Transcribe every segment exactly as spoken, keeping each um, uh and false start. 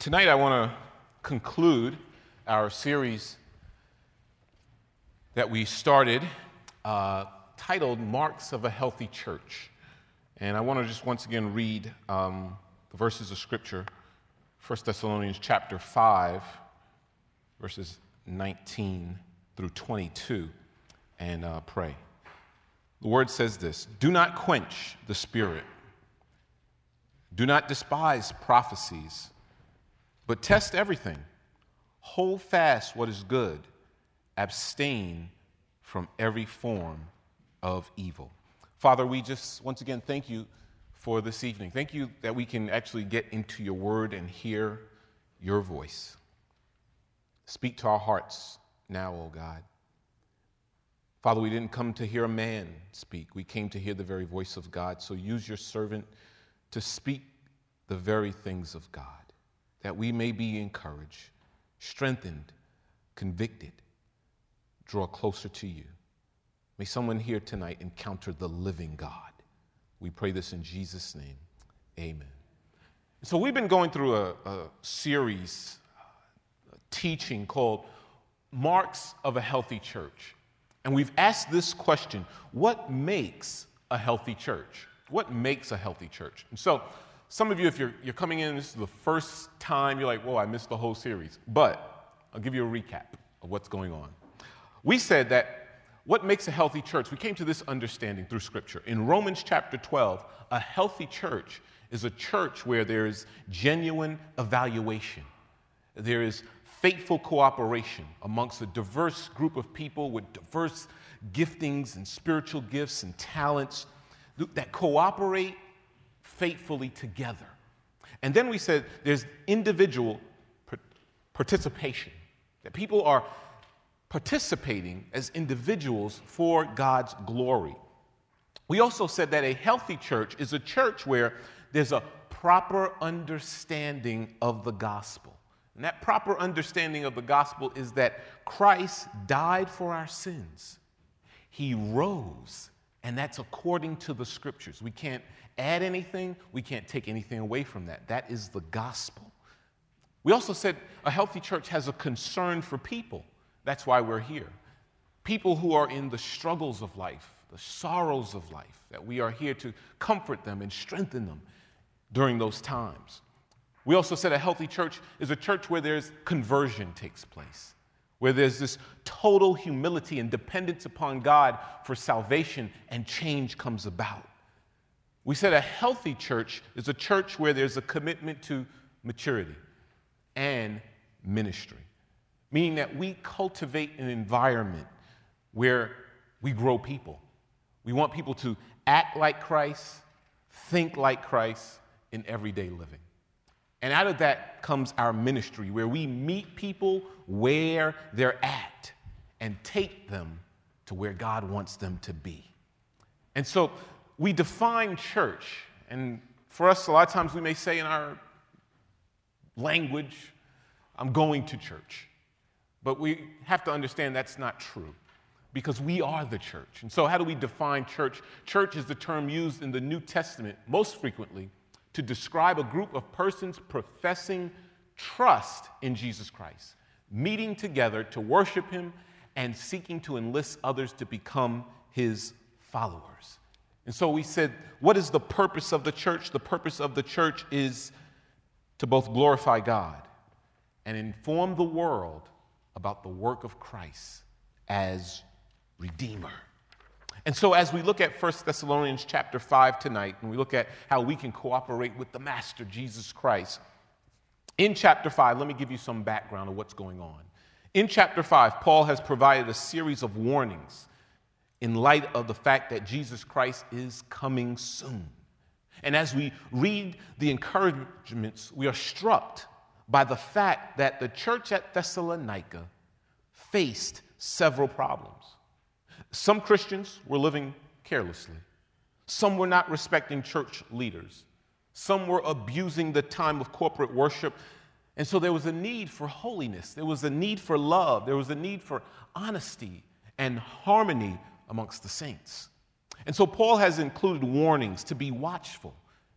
Tonight I want to conclude our series that we started uh, titled Marks of a Healthy Church. And I want to just once again read um, the verses of Scripture, First Thessalonians chapter five, verses nineteen through twenty-two, and uh, pray. The word says this: "Do not quench the spirit. Do not despise prophecies, but test everything. Hold fast what is good. Abstain from every form of evil." Father, we just once again thank you for this evening. Thank you that we can actually get into your word and hear your voice. Speak to our hearts now, O God. Father, we didn't come to hear a man speak. We came to hear the very voice of God. So use your servant to speak the very things of God, that we may be encouraged, strengthened, convicted, draw closer to you. May someone here tonight encounter the living God. We pray this in Jesus' name. Amen. So we've been going through a, a series, a teaching called Marks of a Healthy Church. And we've asked this question: what makes a healthy church? What makes a healthy church? And so some of you, if you're, you're coming in, this is the first time, you're like, whoa, I missed the whole series. But I'll give you a recap of what's going on. We said that what makes a healthy church, we came to this understanding through Scripture. In Romans chapter twelve, a healthy church is a church where there is genuine evaluation. There is faithful cooperation amongst a diverse group of people with diverse giftings and spiritual gifts and talents that cooperate faithfully together. And then we said there's individual participation, that people are participating as individuals for God's glory. We also said that a healthy church is a church where there's a proper understanding of the gospel. And that proper understanding of the gospel is that Christ died for our sins. He rose, and that's according to the Scriptures. We can't add anything. We can't take anything away from that. That is the gospel. We also said a healthy church has a concern for people. That's why we're here. People who are in the struggles of life, the sorrows of life, that we are here to comfort them and strengthen them during those times. We also said a healthy church is a church where there's conversion takes place, where there's this total humility and dependence upon God for salvation, and change comes about. We said a healthy church is a church where there's a commitment to maturity and ministry, meaning that we cultivate an environment where we grow people. We want people to act like Christ, think like Christ in everyday living. And out of that comes our ministry, where we meet people where they're at and take them to where God wants them to be. And so we define church, and for us, a lot of times we may say in our language, I'm going to church. But we have to understand that's not true, because we are the church. And so how do we define church? Church is the term used in the New Testament most frequently to describe a group of persons professing trust in Jesus Christ, meeting together to worship him and seeking to enlist others to become his followers. And so we said, what is the purpose of the church? The purpose of the church is to both glorify God and inform the world about the work of Christ as Redeemer. And so as we look at First Thessalonians chapter five tonight, and we look at how we can cooperate with the Master, Jesus Christ, in chapter five, let me give you some background of what's going on. In chapter five, Paul has provided a series of warnings in light of the fact that Jesus Christ is coming soon. And as we read the encouragements, we are struck by the fact that the church at Thessalonica faced several problems. Some Christians were living carelessly. Some were not respecting church leaders. Some were abusing the time of corporate worship. And so there was a need for holiness. There was a need for love. There was a need for honesty and harmony amongst the saints. And so Paul has included warnings to be watchful,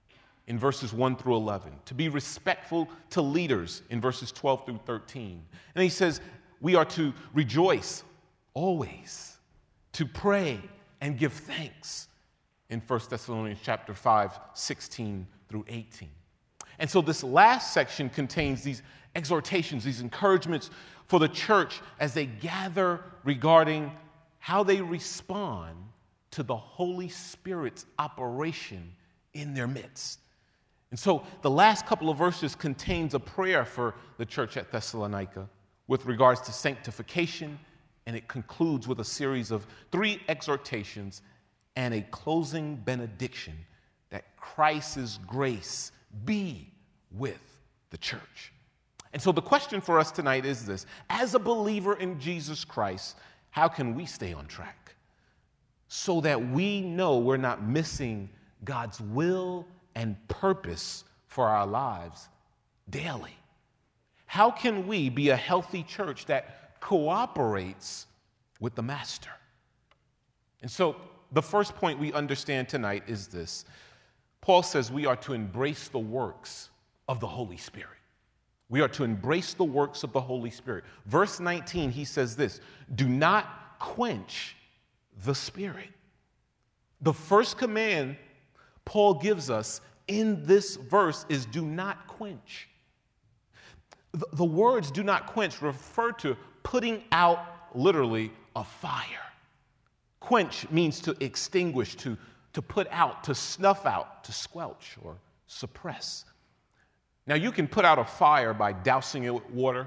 in verses one through eleven, to be respectful to leaders in verses twelve through thirteen. And he says we are to rejoice always, to pray and give thanks in First Thessalonians chapter five, sixteen through eighteen. And so this last section contains these exhortations, these encouragements for the church as they gather regarding how they respond to the Holy Spirit's operation in their midst. And so the last couple of verses contains a prayer for the church at Thessalonica with regards to sanctification, and it concludes with a series of three exhortations and a closing benediction that Christ's grace be with the church. And so the question for us tonight is this: as a believer in Jesus Christ, how can we stay on track so that we know we're not missing God's will and purpose for our lives daily? How can we be a healthy church that cooperates with the Master? And so the first point we understand tonight is this. Paul says we are to embrace the works of the Holy Spirit. We are to embrace the works of the Holy Spirit. Verse nineteen, he says this: do not quench the Spirit. The first command Paul gives us in this verse is do not quench. The, the words do not quench refer to putting out literally a fire. Quench means to extinguish, to, to put out, to snuff out, to squelch or suppress. Now, you can put out a fire by dousing it with water,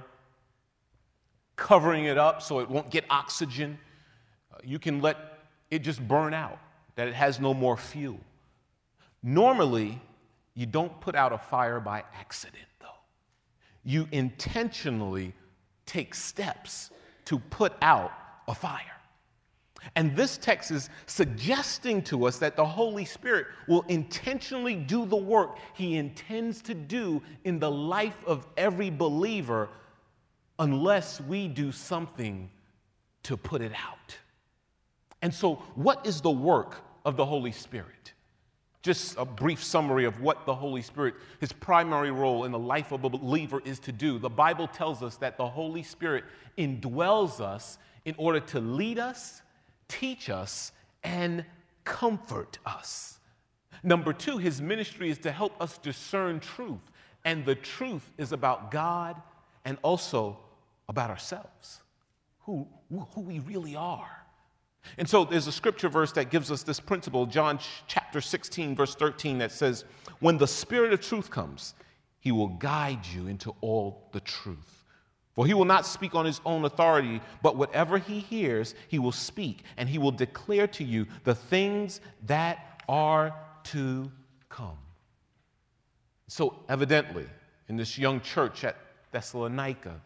covering it up so it won't get oxygen. Uh, you can let it just burn out, that it has no more fuel. Normally, you don't put out a fire by accident, though. You intentionally take steps to put out a fire. And this text is suggesting to us that the Holy Spirit will intentionally do the work he intends to do in the life of every believer unless we do something to put it out. And so, what is the work of the Holy Spirit? Just a brief summary of what the Holy Spirit, his primary role in the life of a believer is to do. The Bible tells us that the Holy Spirit indwells us in order to lead us, teach us, and comfort us. Number two, his ministry is to help us discern truth. And the truth is about God and also about ourselves, who, who we really are. And so there's a scripture verse that gives us this principle, John chapter sixteen, verse thirteen, that says, when the Spirit of truth comes, he will guide you into all the truth. For he will not speak on his own authority, but whatever he hears, he will speak, and he will declare to you the things that are to come. So evidently, in this young church at Thessalonica,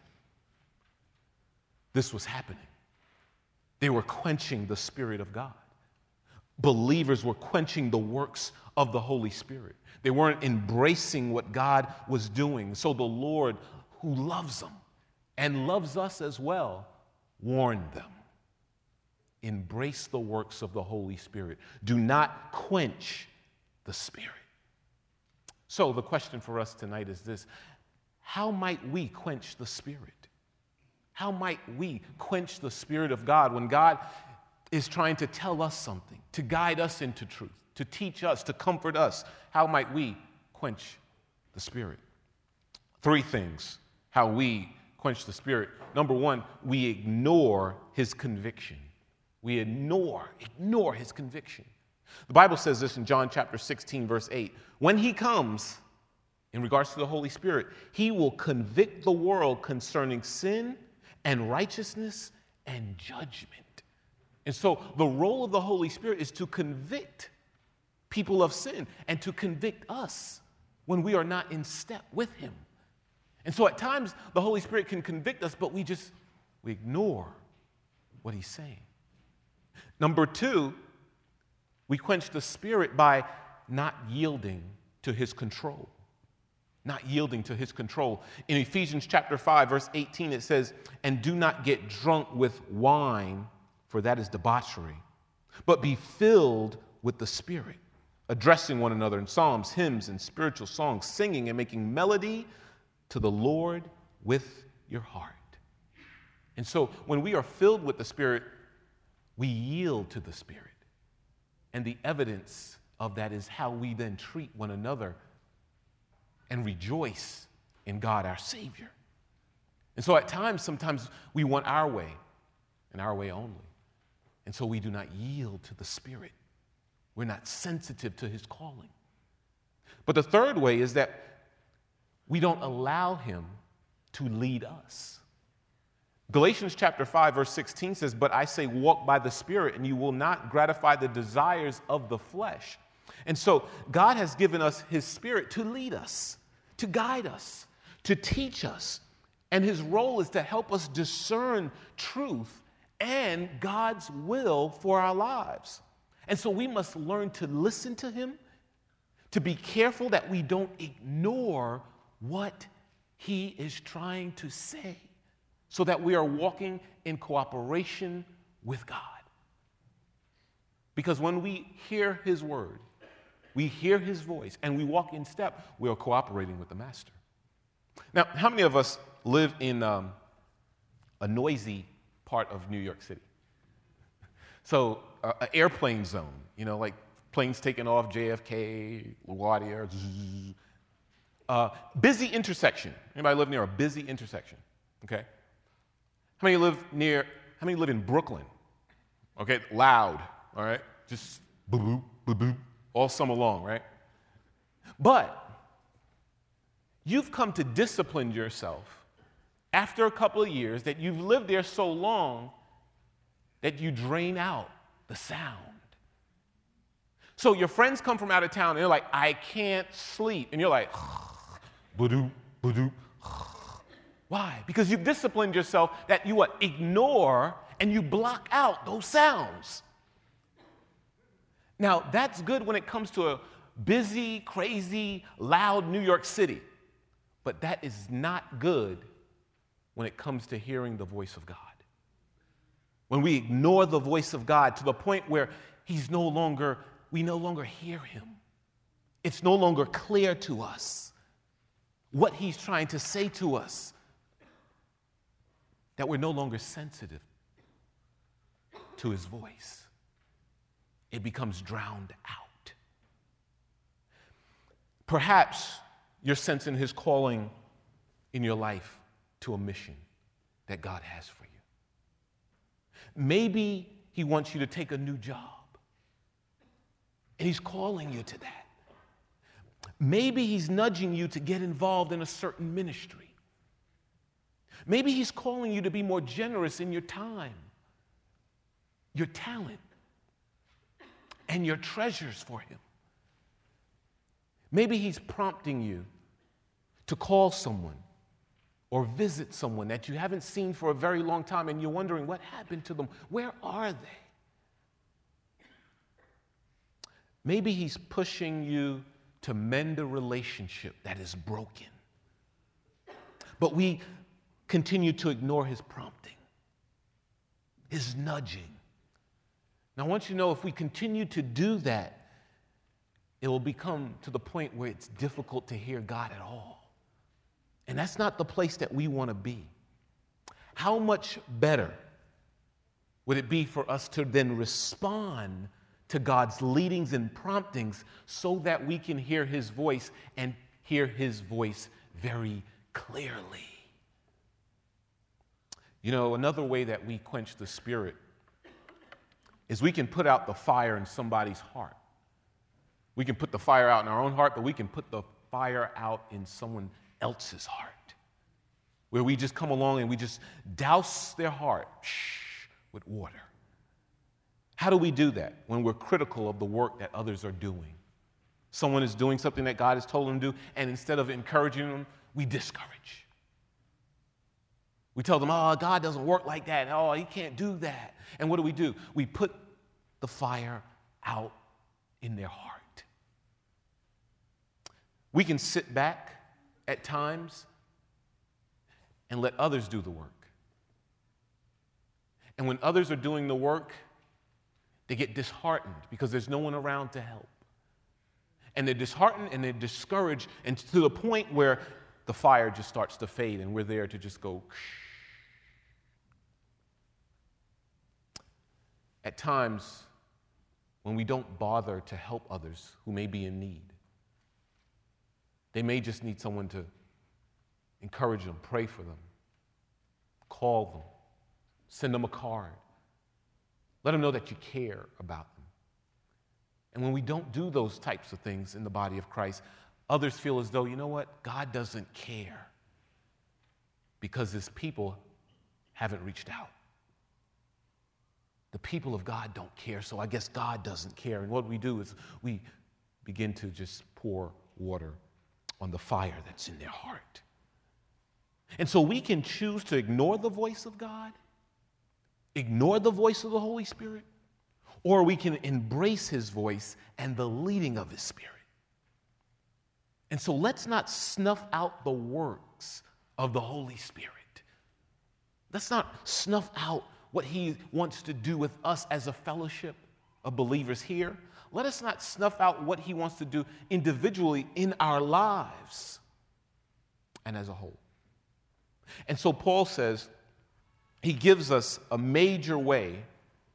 this was happening. They were quenching the Spirit of God. Believers were quenching the works of the Holy Spirit. They weren't embracing what God was doing. So the Lord, who loves them and loves us as well, warned them. Embrace the works of the Holy Spirit. Do not quench the Spirit. So the question for us tonight is this: how might we quench the Spirit? How might we quench the Spirit of God when God is trying to tell us something, to guide us into truth, to teach us, to comfort us? How might we quench the Spirit? Three things how we quench the Spirit. Number one, we ignore his conviction. We ignore, ignore his conviction. The Bible says this in John chapter sixteen, verse eight. When he comes, in regards to the Holy Spirit, he will convict the world concerning sin and righteousness and judgment. And so the role of the Holy Spirit is to convict people of sin and to convict us when we are not in step with him. And so at times the Holy Spirit can convict us, but we just, we ignore what he's saying. Number two, we quench the Spirit by not yielding to his control. Not yielding to his control. In Ephesians chapter five, verse eighteen, it says, and do not get drunk with wine, for that is debauchery, but be filled with the Spirit. addressing one another in psalms, hymns, and spiritual songs, singing and making melody to the Lord with your heart. And so when we are filled with the Spirit, we yield to the Spirit. And the evidence of that is how we then treat one another and rejoice in God, our Savior. And so at times, sometimes we want our way and our way only. And so we do not yield to the Spirit. We're not sensitive to his calling. But the third way is that we don't allow him to lead us. Galatians chapter five, verse sixteen says, "But I say, walk by the Spirit, and you will not gratify the desires of the flesh." And so God has given us his Spirit to lead us, to guide us, to teach us. And his role is to help us discern truth and God's will for our lives. And so we must learn to listen to him, to be careful that we don't ignore what he is trying to say, so that we are walking in cooperation with God. Because when we hear his word, we hear his voice, and we walk in step, we are cooperating with the master. Now, how many of us live in um, a noisy part of New York City? So, uh, an airplane zone, you know, like planes taking off, J F K, LaGuardia, zzz. Uh, busy intersection. Anybody live near a busy intersection? Okay. How many live near, how many live in Brooklyn? Okay, loud, all right? Just boop, boop, boop, boop, all summer long, right? But you've come to discipline yourself after a couple of years that you've lived there so long that you drain out the sound. So your friends come from out of town and they're like, I can't sleep. And you're like, ba-doop, ba-doop. Why? Because you've disciplined yourself that you what? Ignore and you block out those sounds. Now, that's good when it comes to a busy, crazy, loud New York City. But that is not good when it comes to hearing the voice of God. When we ignore the voice of God to the point where he's no longer, we no longer hear him. It's no longer clear to us what he's trying to say to us. That we're no longer sensitive to his voice. It becomes drowned out. Perhaps you're sensing his calling in your life to a mission that God has for you. Maybe he wants you to take a new job, and he's calling you to that. Maybe he's nudging you to get involved in a certain ministry. Maybe he's calling you to be more generous in your time, your talent, and your treasures for him. Maybe he's prompting you to call someone or visit someone that you haven't seen for a very long time, and you're wondering what happened to them. Where are they? Maybe he's pushing you to mend a relationship that is broken. But we continue to ignore his prompting, his nudging. Now, I want you to know if we continue to do that, it will become to the point where it's difficult to hear God at all. And that's not the place that we want to be. How much better would it be for us to then respond to God's leadings and promptings so that we can hear his voice and hear his voice very clearly? You know, another way that we quench the Spirit is we can put out the fire in somebody's heart. We can put the fire out in our own heart, but we can put the fire out in someone else's heart, where we just come along and we just douse their heart shh, with water. How do we do that? When we're critical of the work that others are doing. Someone is doing something that God has told them to do, and instead of encouraging them, we discourage. We tell them, oh, God doesn't work like that. Oh, he can't do that. And what do we do? We put the fire out in their heart. We can sit back at times and let others do the work. And when others are doing the work, they get disheartened because there's no one around to help. And they're disheartened and they're discouraged, and to the point where the fire just starts to fade and we're there to just go. At times, when we don't bother to help others who may be in need, they may just need someone to encourage them, pray for them, call them, send them a card, let them know that you care about them. And when we don't do those types of things in the body of Christ, others feel as though, you know what, God doesn't care because his people haven't reached out. The people of God don't care, so I guess God doesn't care. And what we do is we begin to just pour water on the fire that's in their heart. And so we can choose to ignore the voice of God, ignore the voice of the Holy Spirit, or we can embrace his voice and the leading of his Spirit. And so let's not snuff out the works of the Holy Spirit. Let's not snuff out what he wants to do with us as a fellowship of believers here. Let us not snuff out what he wants to do individually in our lives and as a whole. And so Paul says, he gives us a major way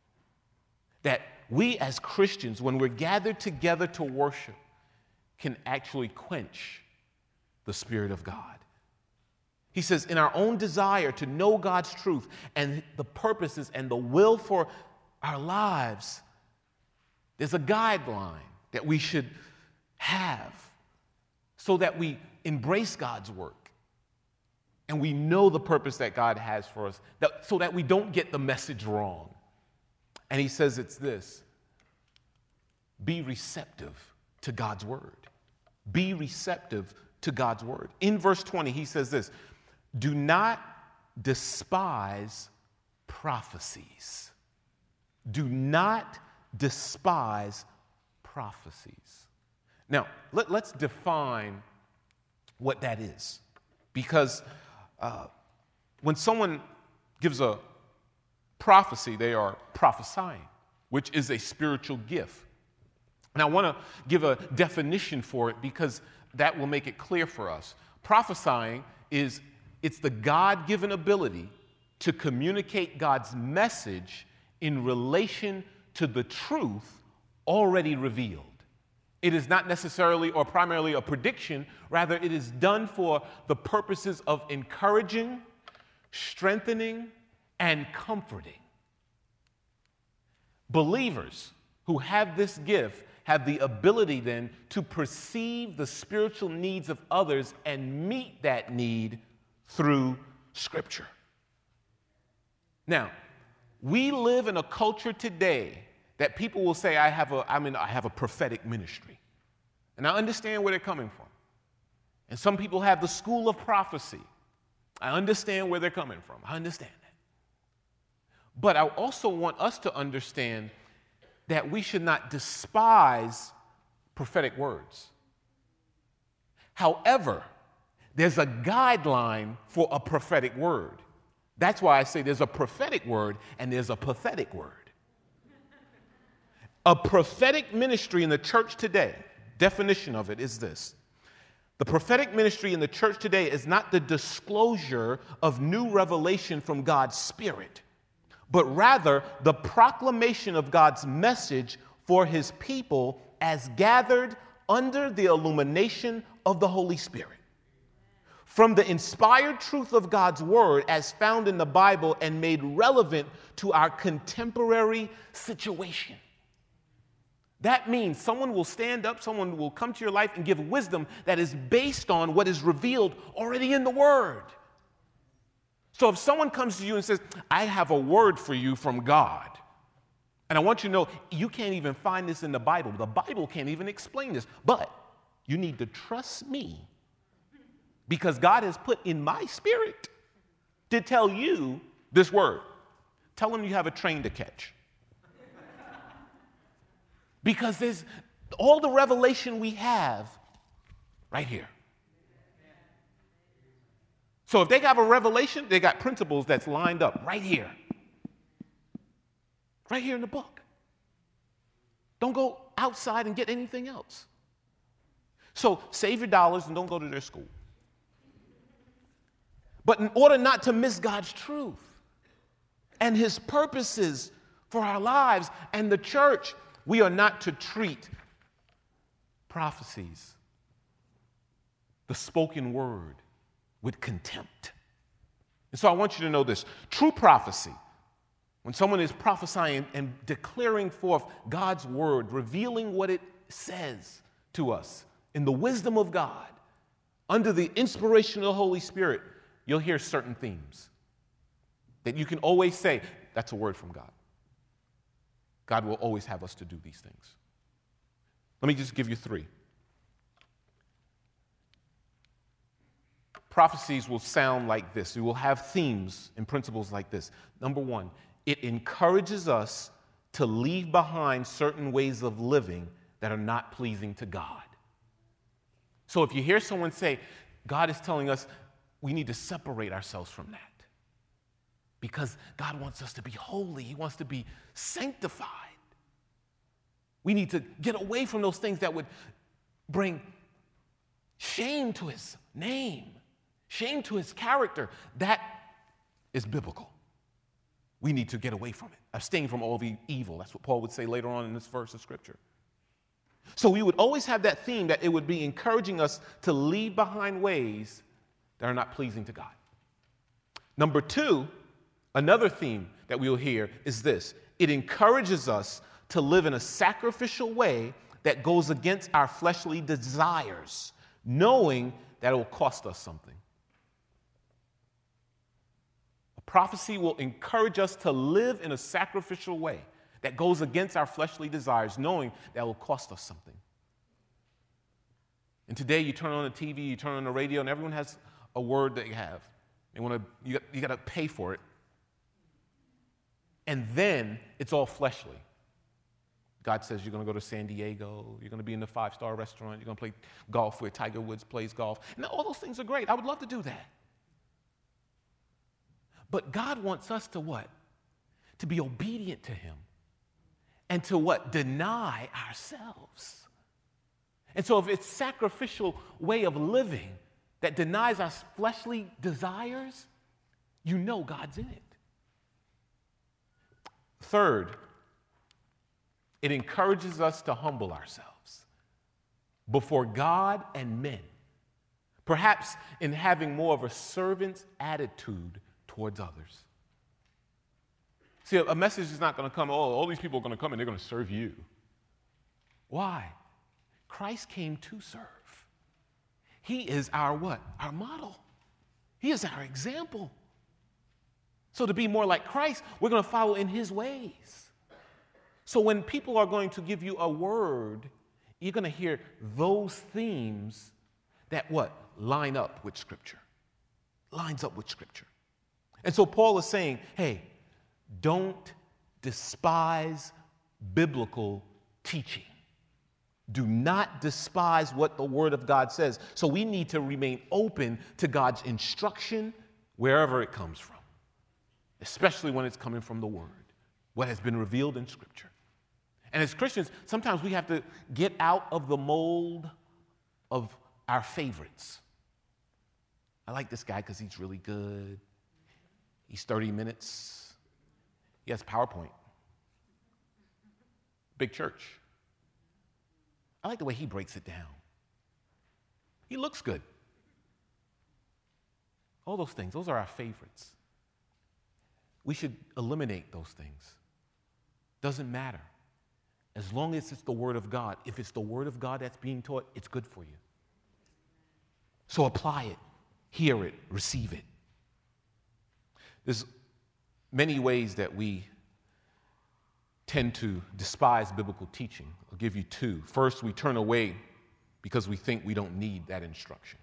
that we as Christians, when we're gathered together to worship, can actually quench the Spirit of God. He says, in our own desire to know God's truth and the purposes and the will for our lives, there's a guideline that we should have so that we embrace God's work and we know the purpose that God has for us, that, so that we don't get the message wrong. And he says it's this: be receptive to God's word. Be receptive to God's word. In verse twenty, he says this: do not despise prophecies. Do not despise prophecies. Now, let, let's define what that is. Because uh, when someone gives a prophecy, they are prophesying, which is a spiritual gift. And I want to give a definition for it because that will make it clear for us. Prophesying is, it's the God-given ability to communicate God's message in relation to the truth already revealed. It is not necessarily or primarily a prediction. Rather, it is done for the purposes of encouraging, strengthening, and comforting. Believers who have this gift have the ability then to perceive the spiritual needs of others and meet that need through Scripture. Now, we live in a culture today that people will say, I have a, I mean, I have a prophetic ministry. And I understand where they're coming from. And some people have the school of prophecy. I understand where they're coming from. I understand that. But I also want us to understand that we should not despise prophetic words. However, there's a guideline for a prophetic word. That's why I say there's a prophetic word and there's a pathetic word. A prophetic ministry in the church today, definition of it is this: the prophetic ministry in the church today is not the disclosure of new revelation from God's Spirit, but rather the proclamation of God's message for his people as gathered under the illumination of the Holy Spirit. From the inspired truth of God's word as found in the Bible and made relevant to our contemporary situation. That means someone will stand up, someone will come to your life and give wisdom that is based on what is revealed already in the Word. So if someone comes to you and says, I have a word for you from God, and I want you to know you can't even find this in the Bible. The Bible can't even explain this, but you need to trust me because God has put in my spirit to tell you this word. Tell them you have a train to catch. Because there's all the revelation we have right here. So if they have a revelation, they got principles that's lined up right here. Right here in the book. Don't go outside and get anything else. So save your dollars and don't go to their school. But in order not to miss God's truth and his purposes for our lives and the church, we are not to treat prophecies, the spoken word, with contempt. And so I want you to know this. True prophecy, when someone is prophesying and declaring forth God's word, revealing what it says to us in the wisdom of God, under the inspiration of the Holy Spirit, you'll hear certain themes that you can always say, that's a word from God. God will always have us to do these things. Let me just give you three. Prophecies will sound like this. We will have themes and principles like this. Number one, it encourages us to leave behind certain ways of living that are not pleasing to God. So if you hear someone say, God is telling us we need to separate ourselves from that because God wants us to be holy. He wants to be sanctified. We need to get away from those things that would bring shame to his name, shame to his character. That is biblical. We need to get away from it, abstain from all the evil. That's what Paul would say later on in this verse of Scripture. So we would always have that theme that it would be encouraging us to leave behind ways that are not pleasing to God. Number two, another theme that we will hear is this. It encourages us to live in a sacrificial way that goes against our fleshly desires, knowing that it will cost us something. A prophecy will encourage us to live in a sacrificial way that goes against our fleshly desires, knowing that it will cost us something. And today you turn on the T V, you turn on the radio, and everyone has a word that you have. They want to, you got, you got to pay for it. And then it's all fleshly. God says you're going to go to San Diego, you're going to be in the five-star restaurant, you're going to play golf where Tiger Woods plays golf. And all those things are great. I would love to do that. But God wants us to what? To be obedient to him. And to what? Deny ourselves. And so if it's sacrificial way of living that denies our fleshly desires, you know God's in it. Third, it encourages us to humble ourselves before God and men, perhaps in having more of a servant's attitude towards others. See, a message is not going to come, oh, all these people are going to come and they're going to serve you. Why? Christ came to serve. He is our what? Our model. He is our example. So to be more like Christ, we're going to follow in his ways. So when people are going to give you a word, you're going to hear those themes that what? Line up with Scripture. Lines up with Scripture. And so Paul is saying, hey, don't despise biblical teaching. Do not despise what the Word of God says. So we need to remain open to God's instruction wherever it comes from, especially when it's coming from the Word, what has been revealed in Scripture. And as Christians, sometimes we have to get out of the mold of our favorites. I like this guy because he's really good. He's thirty minutes. He has PowerPoint. Big church. I like the way he breaks it down. He looks good. All those things, those are our favorites. We should eliminate those things. Doesn't matter. As long as it's the Word of God. If it's the Word of God that's being taught, it's good for you. So apply it, hear it, receive it. There's many ways that we tend to despise biblical teaching. I'll give you two. First, we turn away because we think we don't need that instruction.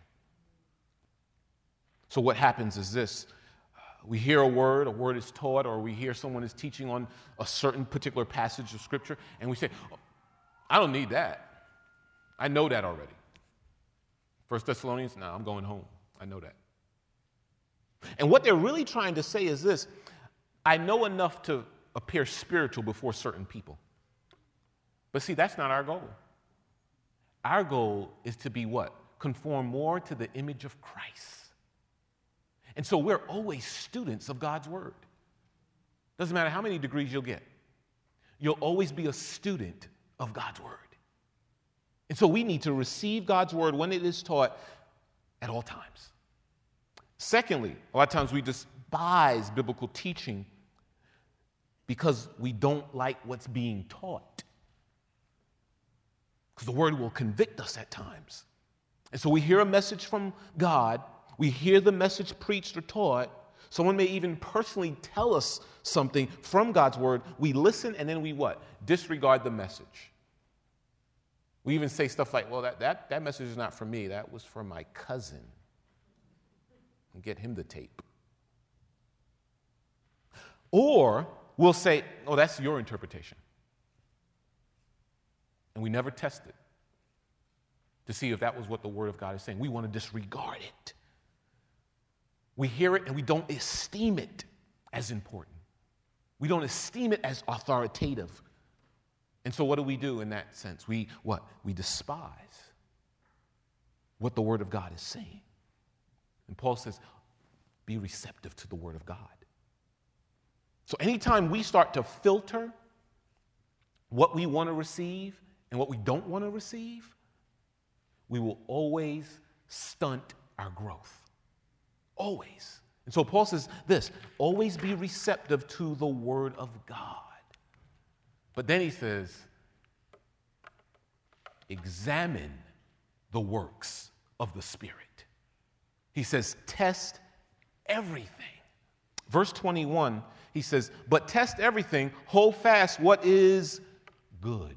So what happens is this. We hear a word, a word is taught, or we hear someone is teaching on a certain particular passage of Scripture, and we say, oh, I don't need that. I know that already. First Thessalonians, no, I'm going home. I know that. And what they're really trying to say is this. I know enough to appear spiritual before certain people. But see, that's not our goal. Our goal is to be what? Conform more to the image of Christ. And so we're always students of God's word. Doesn't matter how many degrees you'll get. You'll always be a student of God's word. And so we need to receive God's word when it is taught at all times. Secondly, a lot of times we despise biblical teaching because we don't like what's being taught. Because the word will convict us at times. And so we hear a message from God, we hear the message preached or taught. Someone may even personally tell us something from God's word. We listen and then we what? Disregard the message. We even say stuff like, well, that, that, that message is not for me. That was for my cousin. And get him the tape. Or we'll say, oh, that's your interpretation. And we never test it to see if that was what the Word of God is saying. We want to disregard it. We hear it and we don't esteem it as important. We don't esteem it as authoritative. And so what do we do in that sense? We what? We despise what the Word of God is saying. And Paul says, be receptive to the Word of God. So anytime we start to filter what we want to receive and what we don't want to receive, we will always stunt our growth. Always. And so Paul says this, always be receptive to the Word of God. But then he says, examine the works of the Spirit. He says, test everything. Verse twenty-one, he says, but test everything, hold fast what is good.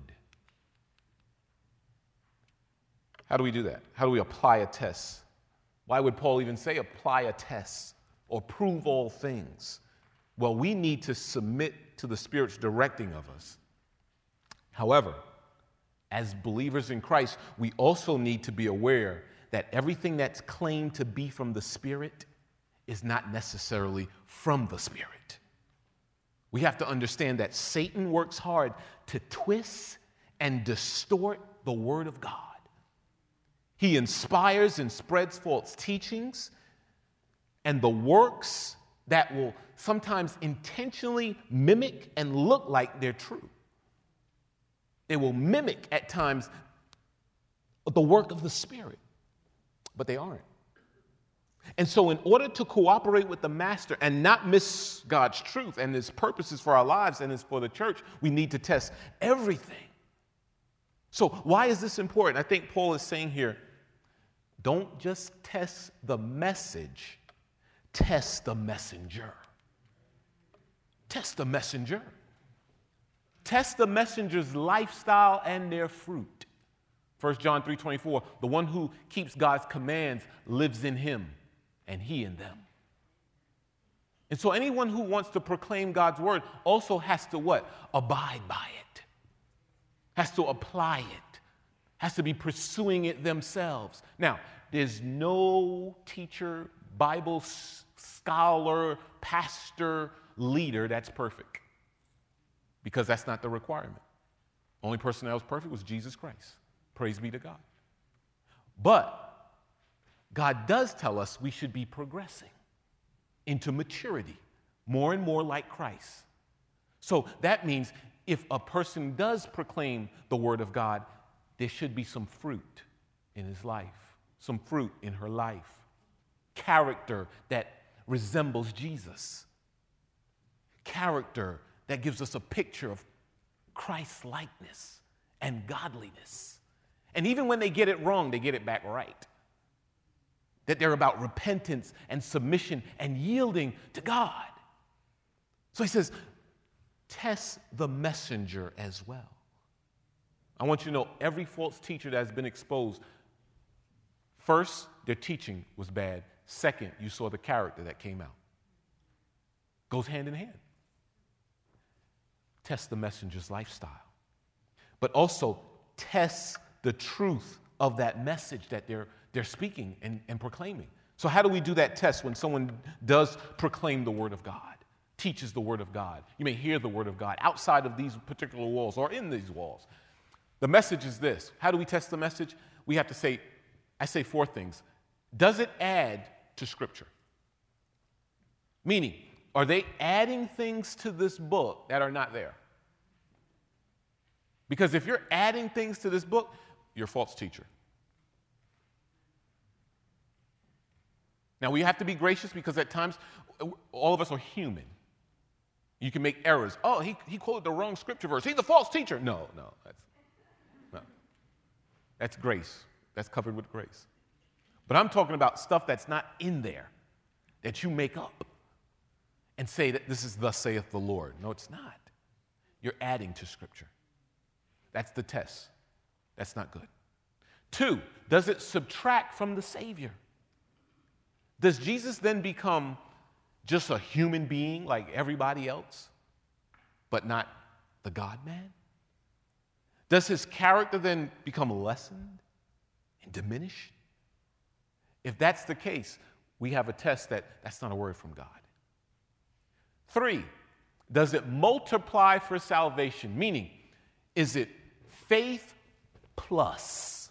How do we do that? How do we apply a test? Why would Paul even say apply a test or prove all things? Well, we need to submit to the Spirit's directing of us. However, as believers in Christ, we also need to be aware that everything that's claimed to be from the Spirit is not necessarily from the Spirit. We have to understand that Satan works hard to twist and distort the Word of God. He inspires and spreads false teachings and the works that will sometimes intentionally mimic and look like they're true. They will mimic at times the work of the Spirit, but they aren't. And so in order to cooperate with the Master and not miss God's truth and his purposes for our lives and his for the church, we need to test everything. So why is this important? I think Paul is saying here, don't just test the message, test the messenger. Test the messenger. Test the messenger's lifestyle and their fruit. First John three twenty-four, the one who keeps God's commands lives in him and he in them. And so anyone who wants to proclaim God's word also has to what? Abide by it. Has to apply it. Has to be pursuing it themselves. Now, there's no teacher, Bible scholar, pastor, leader that's perfect. Because that's not the requirement. Only person that was perfect was Jesus Christ. Praise be to God. But God does tell us we should be progressing into maturity, more and more like Christ. So that means if a person does proclaim the word of God, there should be some fruit in his life, some fruit in her life, character that resembles Jesus, character that gives us a picture of Christ's likeness and godliness. And even when they get it wrong, they get it back right. That they're about repentance and submission and yielding to God. So he says, test the messenger as well. I want you to know every false teacher that has been exposed, first, their teaching was bad. Second, you saw the character that came out. Goes hand in hand. Test the messenger's lifestyle. But also test the truth of that message that they're, they're speaking and, and proclaiming. So how do we do that test when someone does proclaim the word of God, teaches the word of God? You may hear the word of God outside of these particular walls or in these walls. The message is this. How do we test the message? We have to say, I say four things. Does it add to Scripture? Meaning, are they adding things to this book that are not there? Because if you're adding things to this book, you're a false teacher. Now, we have to be gracious because at times, all of us are human. You can make errors. Oh, he, he quoted the wrong scripture verse. He's a false teacher. No, no, that's, no. That's grace. That's covered with grace. But I'm talking about stuff that's not in there, that you make up and say that this is thus saith the Lord. No, it's not. You're adding to Scripture. That's the test. That's not good. Two, does it subtract from the Savior? Does Jesus then become just a human being like everybody else, but not the God-man? Does his character then become lessened and diminished? If that's the case, we have a test that that's not a word from God. Three, does it multiply for salvation? Meaning, is it faith plus?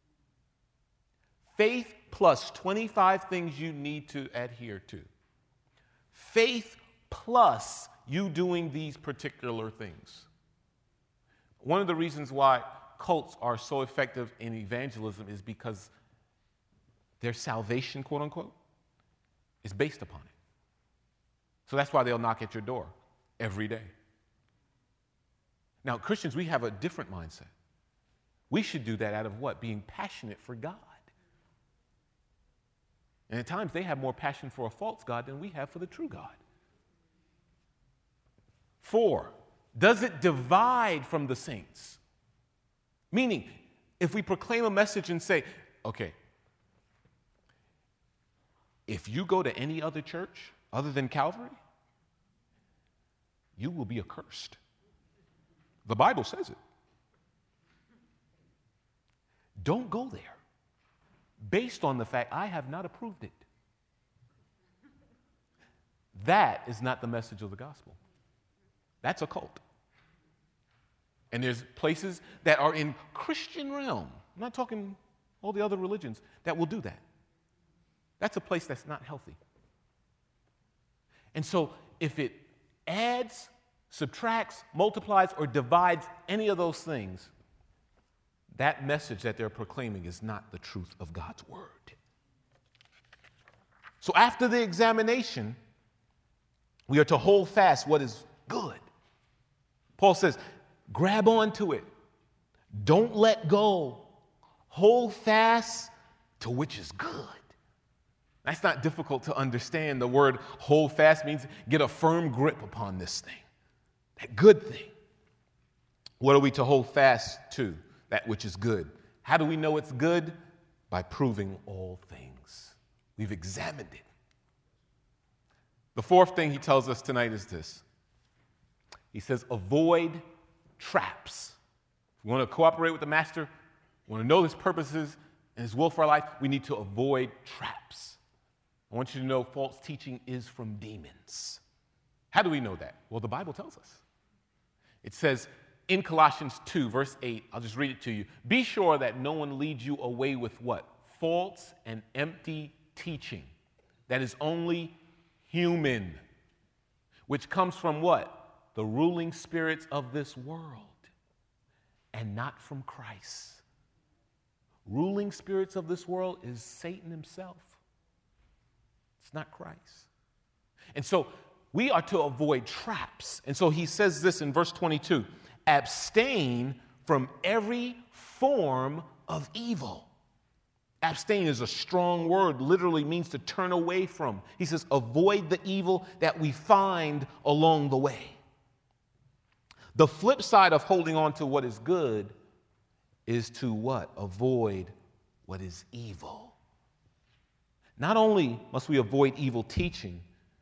Faith plus twenty-five things you need to adhere to. Faith plus you doing these particular things. One of the reasons why cults are so effective in evangelism is because their salvation, quote unquote, is based upon it. So that's why they'll knock at your door every day. Now, Christians, we have a different mindset. We should do that out of what? Being passionate for God. And at times, they have more passion for a false God than we have for the true God. Four, does it divide from the saints? Meaning, if we proclaim a message and say, okay, if you go to any other church other than Calvary, you will be accursed. The Bible says it. Don't go there based on the fact I have not approved it. That is not the message of the gospel. That's a cult. And there's places that are in Christian realm, I'm not talking all the other religions, that will do that. That's a place that's not healthy. And so if it adds, subtracts, multiplies, or divides any of those things, that message that they're proclaiming is not the truth of God's word. So after the examination, we are to hold fast what is good. Paul says, grab onto it. Don't let go. Hold fast to which is good. That's not difficult to understand. The word hold fast means get a firm grip upon this thing, that good thing. What are we to hold fast to? That which is good. How do we know it's good? By proving all things. We've examined it. The fourth thing he tells us tonight is this. He says, avoid traps. If we want to cooperate with the master, we want to know his purposes and his will for our life, we need to avoid traps. I want you to know false teaching is from demons. How do we know that? Well, the Bible tells us. It says in Colossians two, verse eight, I'll just read it to you. Be sure that no one leads you away with what? False and empty teaching that is only human, which comes from what? The ruling spirits of this world and not from Christ. Ruling spirits of this world is Satan himself. It's not Christ. And so we are to avoid traps. And so he says this in verse twenty-two, abstain from every form of evil. Abstain is a strong word, literally means to turn away from. He says, avoid the evil that we find along the way. The flip side of holding on to what is good is to what? Avoid what is evil. Not only must we avoid evil teaching,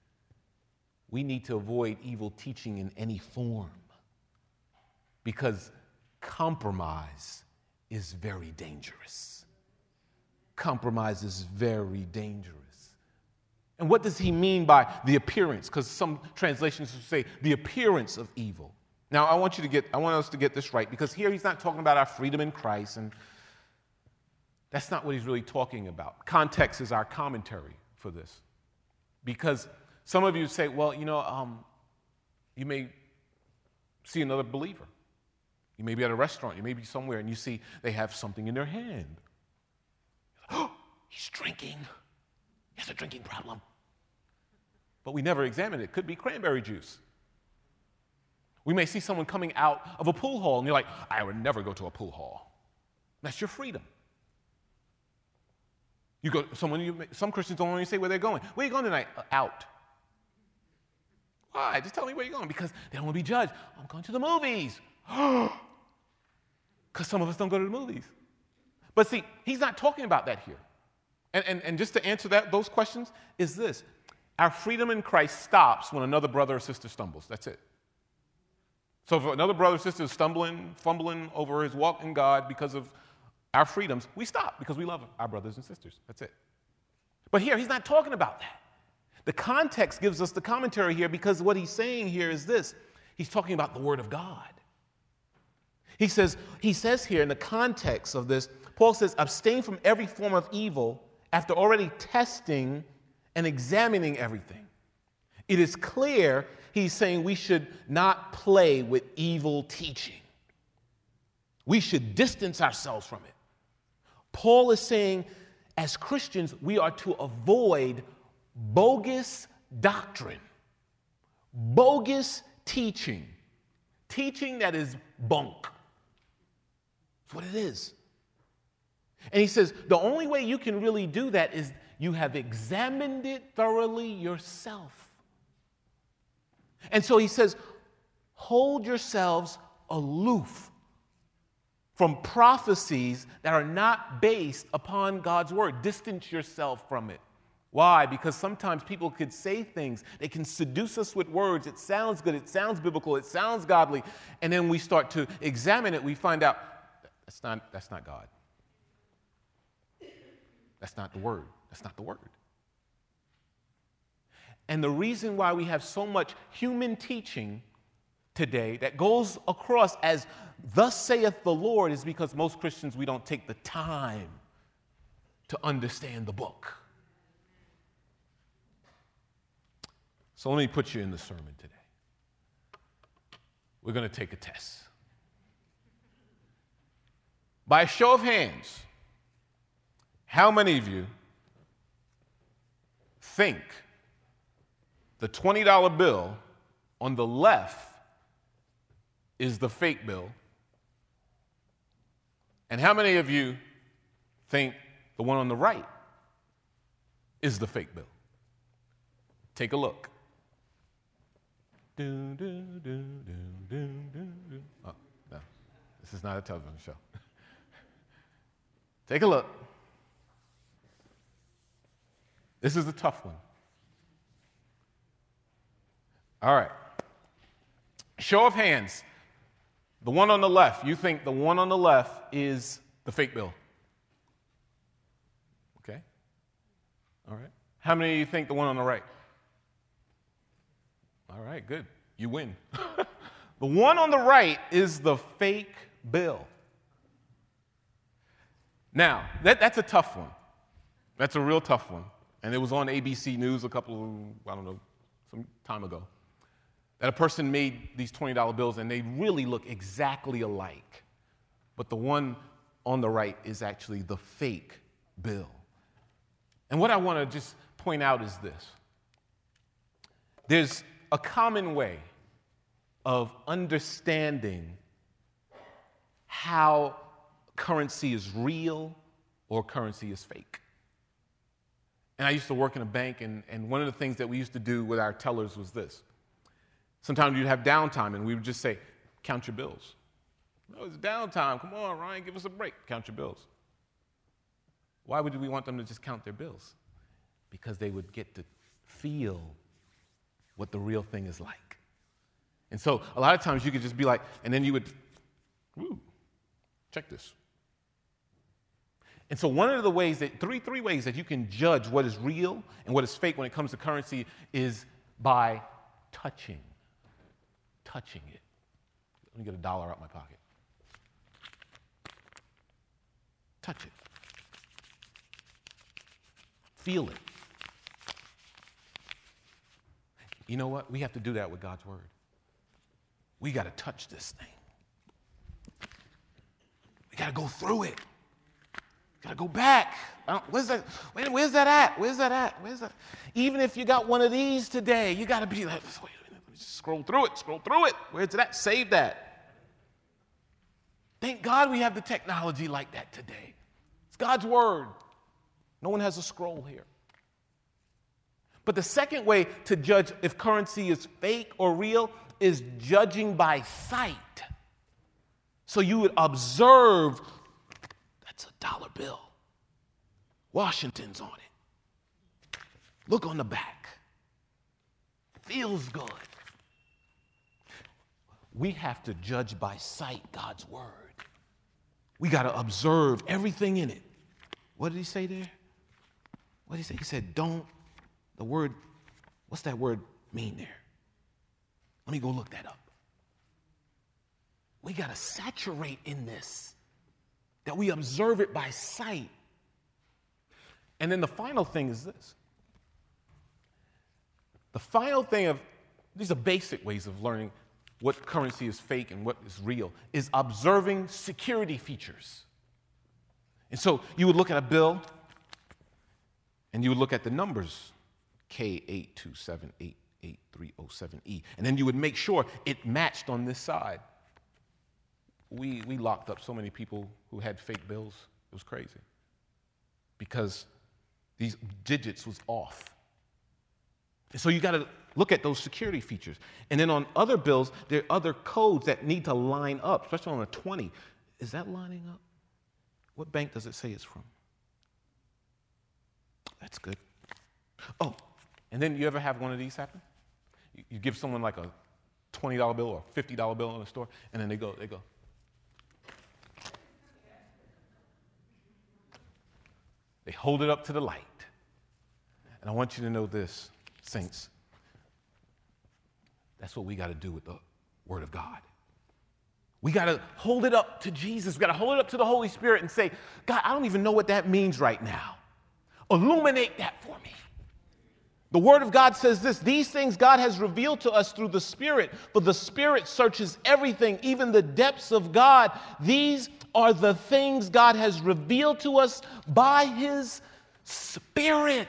we need to avoid evil teaching in any form, because compromise is very dangerous. Compromise is very dangerous. And what does he mean by the appearance? Because some translations will say the appearance of evil. Now, I want you to get, I want us to get this right, because here he's not talking about our freedom in Christ, and that's not what he's really talking about. Context is our commentary for this. Because some of you say, well, you know, um, you may see another believer. You may be at a restaurant, you may be somewhere, and you see they have something in their hand. Oh, he's drinking. He has a drinking problem. But we never examine it. It could be cranberry juice. We may see someone coming out of a pool hall, and you're like, I would never go to a pool hall. That's your freedom. You go, someone, you, some Christians don't want to say where they're going. Where are you going tonight? Uh, out. Why? Just tell me where you're going, because they don't want to be judged. I'm going to the movies. Because some of us don't go to the movies. But see, he's not talking about that here. And, and, and just to answer that, those questions is this. Our freedom in Christ stops when another brother or sister stumbles. That's it. So if another brother or sister is stumbling, fumbling over his walk in God because of our freedoms, we stop because we love our brothers and sisters. That's it. But here, he's not talking about that. The context gives us the commentary here, because what he's saying here is this. He's talking about the Word of God. He says, he says here in the context of this, Paul says, abstain from every form of evil after already testing and examining everything. It is clear he's saying we should not play with evil teaching. We should distance ourselves from it. Paul is saying, as Christians, we are to avoid bogus doctrine, bogus teaching, teaching that is bunk. That's what it is. And he says, the only way you can really do that is you have examined it thoroughly yourself. And so he says, hold yourselves aloof from prophecies that are not based upon God's word. Distance yourself from it. Why? Because sometimes people could say things. They can seduce us with words. It sounds good. It sounds biblical. It sounds godly. And then we start to examine it. We find out that's not, that's not God. That's not the word. That's not the word. And the reason why we have so much human teaching today that goes across as thus saith the Lord is because most Christians, we don't take the time to understand the book. So let me put you in the sermon today. We're going to take a test. By a show of hands, how many of you think the twenty dollar bill on the left is the fake bill? And how many of you think the one on the right is the fake bill? Take a look. Do, do, do, do, do, do, do. Oh, no. This is not a television show. Take a look. This is a tough one. All right. Show of hands. The one on the left, you think the one on the left is the fake bill? Okay. All right. How many of you think the one on the right? All right, good. You win. The one on the right is the fake bill. Now, that, that's a tough one. That's a real tough one. And it was on A B C News a couple of, I don't know, some time ago, that a person made these twenty dollar bills, and they really look exactly alike. But the one on the right is actually the fake bill. And what I want to just point out is this. There's a common way of understanding how currency is real or currency is fake. And I used to work in a bank, and, and one of the things that we used to do with our tellers was this. Sometimes you'd have downtime, and we would just say, count your bills. No, it's downtime. Come on, Ryan, give us a break. Count your bills. Why would we want them to just count their bills? Because they would get to feel what the real thing is like. And so a lot of times you could just be like, and then you would, ooh, check this. And so one of the ways that, three, three ways that you can judge what is real and what is fake when it comes to currency is by touching, touching it. Let me get a dollar out of my pocket. Touch it. Feel it. You know what? We have to do that with God's word. We got to touch this thing. We got to go through it. Got to go back. Where's that? Wait, where's that at? Where's that at? Where's that? Even if you got one of these today, you got to be like, wait a minute, scroll through it, scroll through it. Where's it at? Save that. Thank God we have the technology like that today. It's God's word. No one has a scroll here. But the second way to judge if currency is fake or real is judging by sight. So you would observe, that's a dollar bill. Washington's on it. Look on the back. Feels good. We have to judge by sight God's word. We got to observe everything in it. What did he say there? What did he say? He said, don't, the word, what's that word mean there? Let me go look that up. We got to saturate in this, that we observe it by sight. And then the final thing is this. The final thing of, these are basic ways of learning what currency is fake and what is real, is observing security features. And so you would look at a bill and you would look at the numbers, K eight two seven eight eight three oh seven E, and then you would make sure it matched on this side. We, we locked up so many people who had fake bills. It was crazy because these digits was off. And so you got to look at those security features. And then on other bills, there are other codes that need to line up, especially on a twenty. Is that lining up? What bank does it say it's from? That's good. Oh, and then you ever have one of these happen? You, you give someone like a twenty dollar bill or a fifty dollar bill in the store, and then they go, they go. They hold it up to the light. And I want you to know this, saints. That's what we got to do with the Word of God. We got to hold it up to Jesus. We got to hold it up to the Holy Spirit and say, God, I don't even know what that means right now. Illuminate that for me. The Word of God says this, these things God has revealed to us through the Spirit, for the Spirit searches everything, even the depths of God. These are the things God has revealed to us by His Spirit.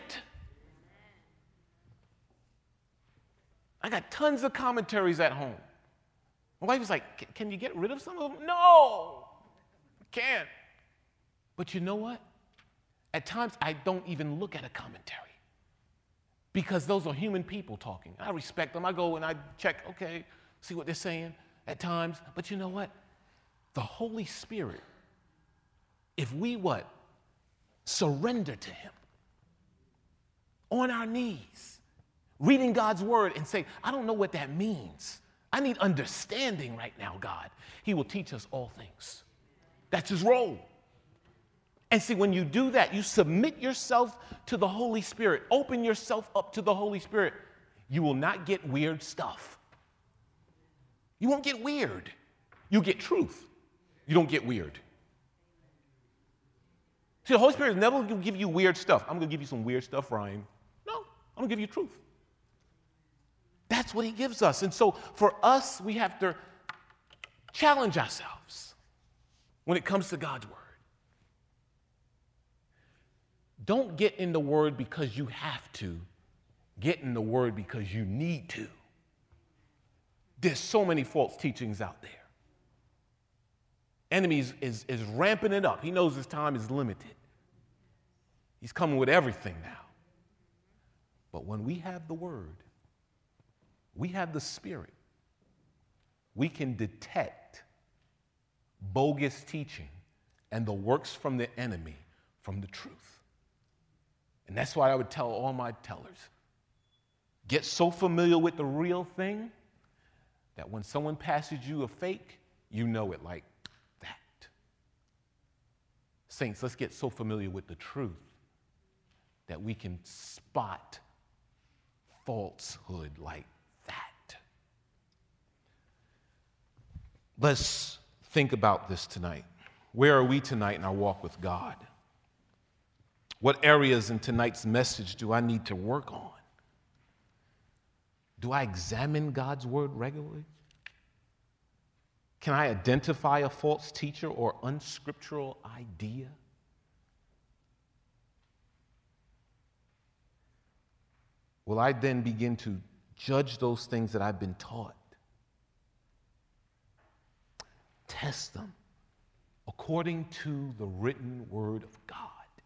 I got tons of commentaries at home. My wife is like, can you get rid of some of them? No, I can't. But you know what? At times, I don't even look at a commentary because those are human people talking. I respect them. I go and I check, okay, see what they're saying at times. But you know what? The Holy Spirit, if we what? Surrender to Him on our knees, reading God's word and say, I don't know what that means. I need understanding right now, God. He will teach us all things. That's His role. And see, when you do that, you submit yourself to the Holy Spirit, open yourself up to the Holy Spirit, you will not get weird stuff. You won't get weird. You get truth. You don't get weird. See, the Holy Spirit is never going to give you weird stuff. I'm going to give you some weird stuff, Ryan. No, I'm going to give you truth. That's what He gives us. And so for us, we have to challenge ourselves when it comes to God's word. Don't get in the word because you have to. Get in the word because you need to. There's so many false teachings out there. Enemy is, is, is ramping it up. He knows his time is limited. He's coming with everything now. But when we have the word, we have the Spirit, we can detect bogus teaching and the works from the enemy from the truth. And that's why I would tell all my tellers, get so familiar with the real thing that when someone passes you a fake, you know it like that. Saints, let's get so familiar with the truth that we can spot falsehood like that. Let's think about this tonight. Where are we tonight in our walk with God? What areas in tonight's message do I need to work on? Do I examine God's word regularly? Can I identify a false teacher or unscriptural idea? Will I then begin to judge those things that I've been taught? Test them according to the written word of God.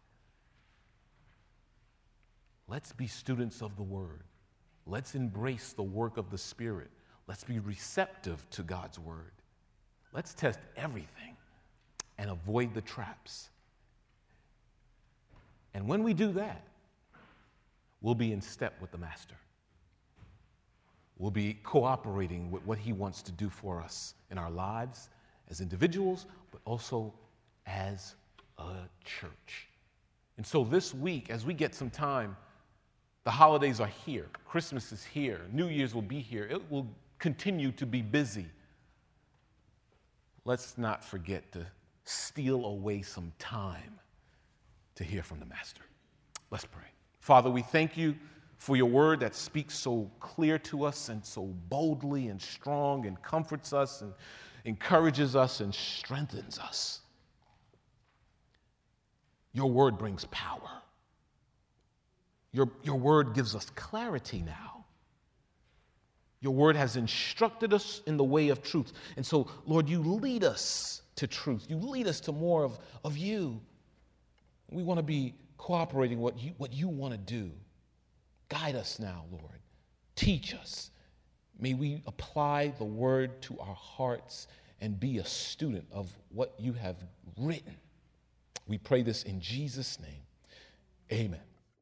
Let's be students of the word. Let's embrace the work of the Spirit. Let's be receptive to God's word. Let's test everything and avoid the traps. And when we do that, we'll be in step with the Master. We'll be cooperating with what he wants to do for us in our lives as individuals, but also as a church. And so this week, as we get some time, the holidays are here. Christmas is here. New Year's will be here. It will continue to be busy. Let's not forget to steal away some time to hear from the Master. Let's pray. Father, we thank you for your word that speaks so clear to us and so boldly and strong and comforts us and encourages us and strengthens us. Your word brings power. Your, your word gives us clarity now. Your word has instructed us in the way of truth. And so, Lord, you lead us to truth. You lead us to more of, of you. We want to be cooperating what you, what you want to do. Guide us now, Lord. Teach us. May we apply the word to our hearts and be a student of what you have written. We pray this in Jesus' name. Amen.